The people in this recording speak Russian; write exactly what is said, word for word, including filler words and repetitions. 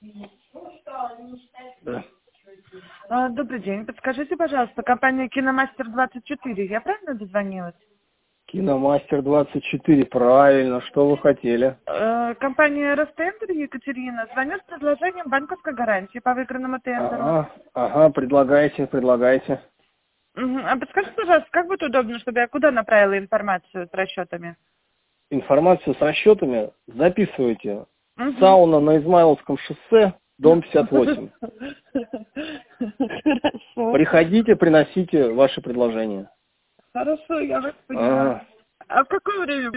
Да. А, Добрый день. Подскажите, пожалуйста, компания Киномастер двадцать четыре. Я правильно дозвонилась? Киномастер двадцать четыре, правильно. Что вы хотели? Э, Компания Ростендер Екатерина звонит с предложением банковской гарантии по выигранному тендеру. Ага, ага, предлагайте, предлагайте. Мгм. А подскажите, пожалуйста, как будет удобно, чтобы я куда направила информацию с расчетами? Информацию с расчетами записывайте. Мгм. Сауна на Измайловском шоссе, дом пятьдесят восемь. Хорошо. Приходите, приносите ваши предложения. Хорошо, я вас поняла. Ага. А в какое время